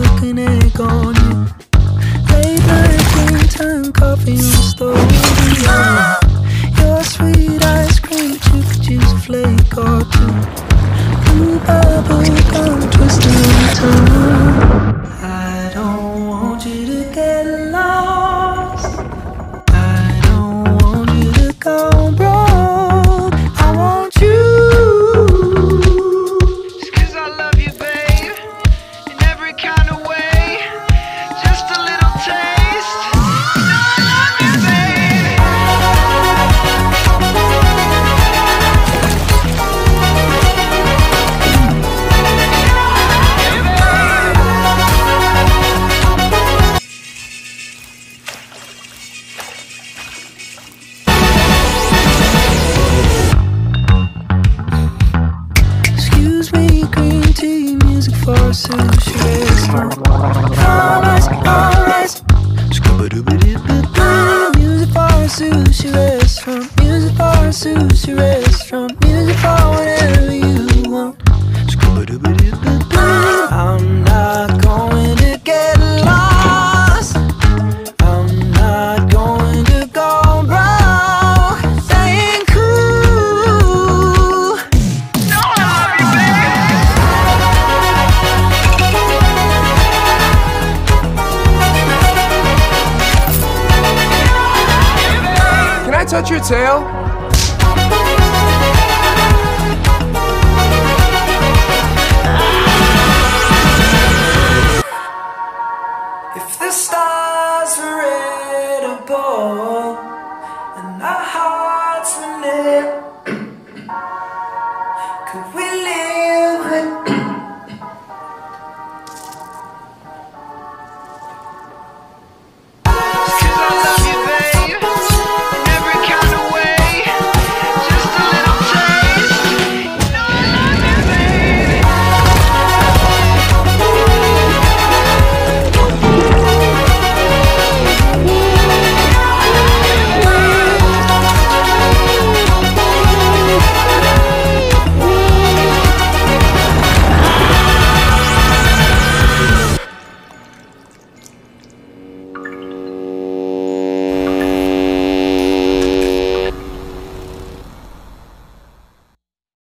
milk and egg on you. Late night tea time coffee on the stove. Yeah. Your sweet ice cream, you could use a flake or two. Blue bubble gum twisting on tongue. I don't want you to get lost. I don't want you to go broke. I want you. Just 'cause I love you, babe, in every kind of way. Just a little taste. You know I love you, babe. Excuse me, green tea, music for a sushi restaurant. Alright, alright. Music for a sushi restaurant. Music for a sushi restaurant. Music for whatever you want. I'm not going to get lost. I'm not going to go broke. Staying cool. No, I love you, babe. Can I touch your tail?